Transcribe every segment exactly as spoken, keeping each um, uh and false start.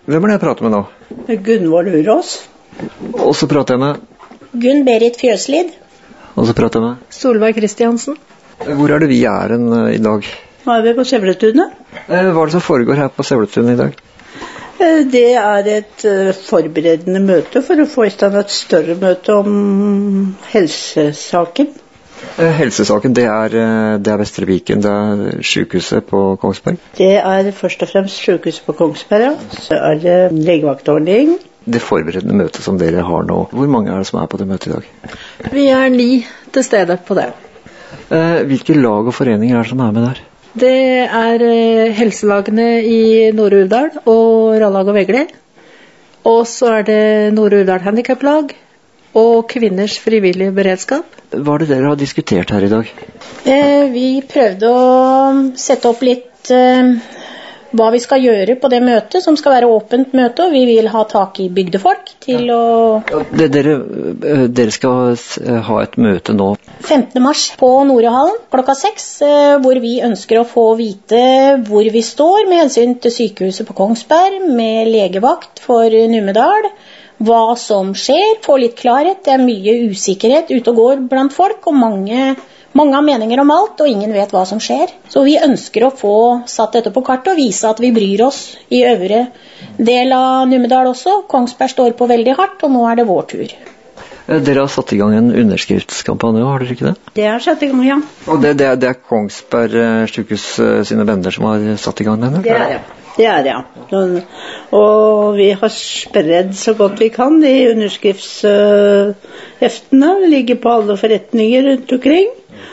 Hvem er det jeg prater med nå? Gunvor Lurås. Og så prater jeg med Gunn-Berit Fjøslid. Og så prater jeg med Solveig Kristiansen. Hvor er det vi er en, uh, i dag? Nå er vi på Sevletunet. Eh, hva er det som foregår her på Sevletunet i dag? Eh, det er et uh, forberedende møte for å få i stand et større møte om helsesaken. Eh, helsesaken, det er, uh, det er Vestre Viken, det er sykehuset på Kongsberg? Det er først og fremst sykehuset på Kongsberg, ja. Så er det legevaktordning. Det forberedende møtet som dere har nå, hvor mange er det som er på det møtet i dag? Vi er ni til stede på det. Eh, hvilke lag og foreninger er det som er med der? Det er eh, helselagene i Nord-Uvdal og Rallag og Vegli. Og så er det Nord-Uvdal Handicaplag og Kvinners frivillige beredskap. Hva er det dere har diskutert her i dag? Eh, vi prøvde å sette opp litt eh, hva vi skal gjøre på det møtet, som skal være åpent møte, og vi vil ha tak i bygdefolk til å... Det, dere, dere skal ha et møte nå. femtende mars på Norehallen klokka seks, hvor vi ønsker å få vite hvor vi står med hensyn til sykehuset på Kongsberg, med legevakt for Numedal, hva som skjer, få litt klarhet. Det er mye usikkerhet ute og går blant folk, og mange... Mange har meninger om alt, og ingen vet hva som skjer. Så vi ønsker å få satt dette på kartet og vise at vi bryr oss i øvre del av Numedal også. Kongsberg står på veldig hardt, og nå er det vår tur. Dere har satt i gang en underskriftskampanje, har dere ikke det? Det er satt i gang, ja. Og det, det, er, det er Kongsberg sykehus sine venner som har satt i gang denne? Det er det. Det er det, ja. Og vi har spredd så godt vi kan de underskriftsheftene. Det ligger på alle forretninger rundt omkring.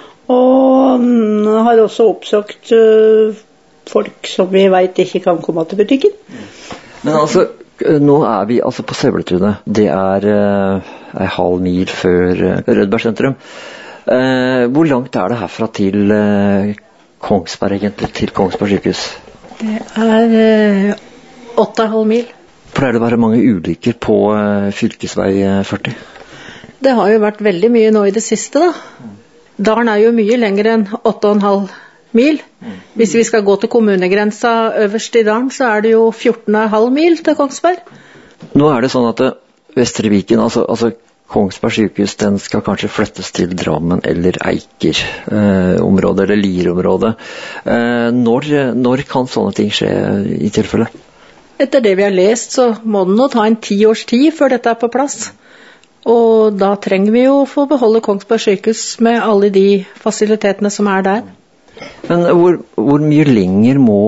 Og har også oppsøkt folk som vi vet ikke kan komme til butikken. Men altså, nå er vi altså på Sevletunet. Det er uh, en halv mil før uh, Rødberg sentrum. Uh, hvor langt er det herfra til uh, Kongsberg egentlig, til Kongsberg sykehus? Det er eh, åtte og en halv mil. Pleier det å være mange ulykker på eh, fylkesvei førti? Det har jo vært veldig mye nå i det siste da. Dalen er jo mye lenger enn åtte og en halv mil. Hvis vi skal gå til kommunegrensa øverst i dalen, så er det jo fjorten og en halv mil til Kongsberg. Nå er det sånn at Vestre Viken, altså, altså Kongsberg sykehus, den skal kanskje flyttes til Drammen eller Eiker eh, området, eller Lier-området. Eh, når, når kan sånne ting skje i tilfelle? Etter det vi har lest, så må det nå ta en ti års tid før dette er på plass. Og da trenger vi jo å få beholde Kongsberg sykehus med alle de fasilitetene som er der. Men hvor, hvor mye lenger må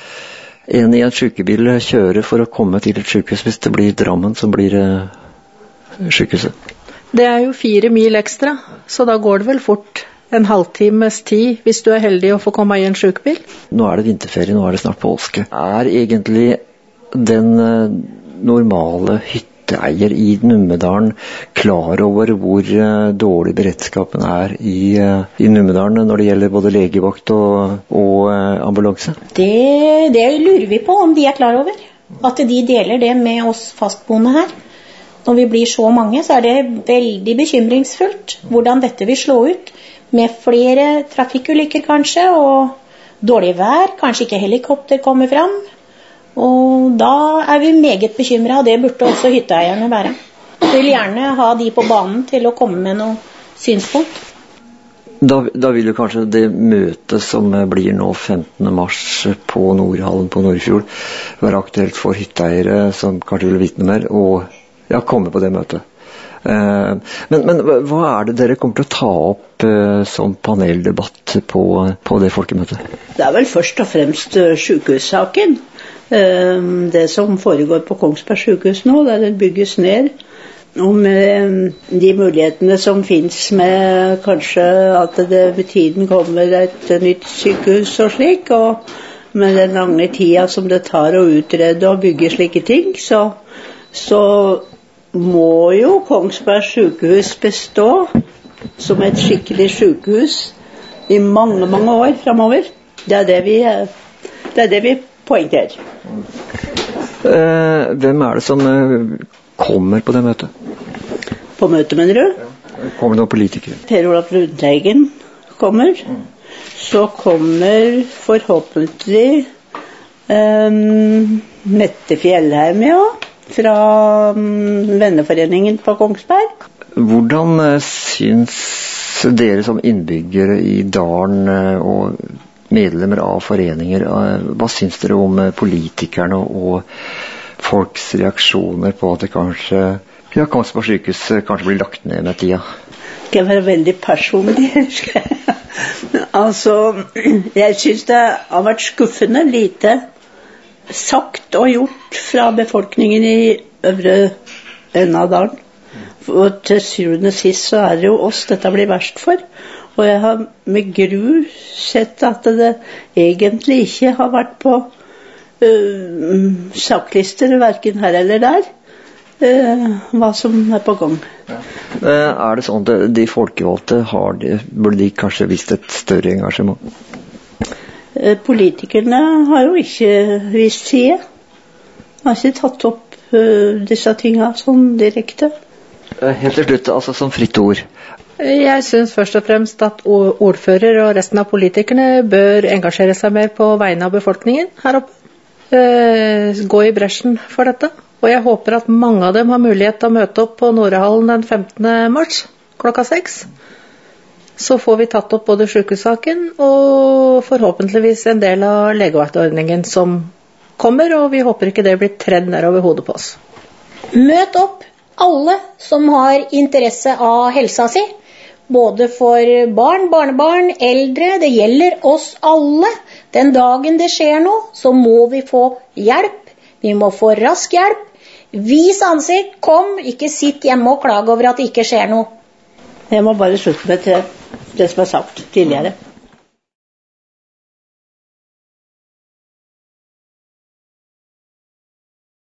en i en sykebil kjøre for å komme til et sykehus hvis det blir Drammen som blir eh, sykehuset? Det er jo fire mil ekstra, så da går det vel fort en halvtimes tid hvis du er heldig å få komme i en sykebil. Nå er det vinterferie, nå er det snart påske. Er egentlig den normale hytteeier i Numedalen klar over hvor dårlig beredskapen er i, i Numedalen når det gjelder både legevakt og, og ambulanse? Det, det lurer vi på om de er klar over. At de deler det med oss fastboende her. Når vi blir så mange, så er det veldig bekymringsfullt hvordan dette vil slå ut. Med flere trafikkulykker kanskje, og dårlig vær, kanskje ikke helikopter kommer fram. Og da er vi meget bekymret, og det burde også hytteeierne være. Vi vil gjerne ha de på banen til å komme med noe synspunkt. Da, da vil jo kanskje det møtet som blir nå femtende mars på Nordhallen på Nordfjord være aktuelt for hytteeiere som kanskje vil vite mer, og ja, komme på det møtet. Uh, men, men hva er det dere kommer til å ta opp uh, som paneldebatt på, på det folkemøtet? Det er vel først og fremst uh, sykehussaken. Uh, det som foregår på Kongsberg sykehus nå, der det bygges ned. Og med um, de mulighetene som finnes med kanskje at det med tiden kommer et uh, nytt sykehus og slik, og med den lange tida som det tar å utrede og bygge slike ting, så, så må jo Kongsberg sykehus bestå som et skikkelig sykehus i mange, mange år fremover. Det er det vi, det er det vi poengterer. Eh, hvem er det som eh, kommer på det møtet? På møtet, mener du? Kommer det noen politikere? Per Olaf Lundteigen kommer. Så kommer forhåpentlig um, Mette Fjellheim, ja, fra um, venneforeningen på Kongsberg. Hvordan uh, syns dere som innbyggere i dalen uh, og medlemmer av foreninger, uh, hva syns dere om uh, politikerne og folks reaksjoner på at det kanskje, ja, Kongsberg sykehus kanskje blir lagt ned med tida? Skal jeg være veldig personlig? Altså, jeg synes det har vært skuffende lite sagt og gjort fra befolkningen i øvre enden av dalen. Og til syvende og sist så er det jo oss dette blir verst for. Og jeg har med gru sett at det egentlig ikke har vært på uh, saklister, hverken her eller der, uh, hva som er på gang. Ja. Er det sånn at de folkevalgte har de, burde de kanskje vist et større engasjement? Uh, politikerne har jo ikke vist side. Har ikke tatt opp uh, disse tingene sånn direkte. Helt til slutt, altså som fritt ord. Jeg synes først og fremst at ordfører og resten av politikerne bør engasjere seg mer på vegne av befolkningen her oppe. Eh, gå i bresjen for dette. Og jeg håper at mange av dem har mulighet til å møte opp på Norehallen den femtende mars klokka seks. Så får vi tatt opp både sykehussaken og forhåpentligvis en del av legevaktordningen som kommer, og vi håper ikke det blir tredd nedover hodet på oss. Møt opp alle som har interesse av helsa si, både for barn, barnebarn, eldre, det gjelder oss alle. Den dagen det skjer noe, så må vi få hjelp, vi må få rask hjelp. Vis ansikt, kom, ikke sitt hjemme og klag over at det ikke skjer noe. Jeg må bare slutte meg til det som er sagt tidligere.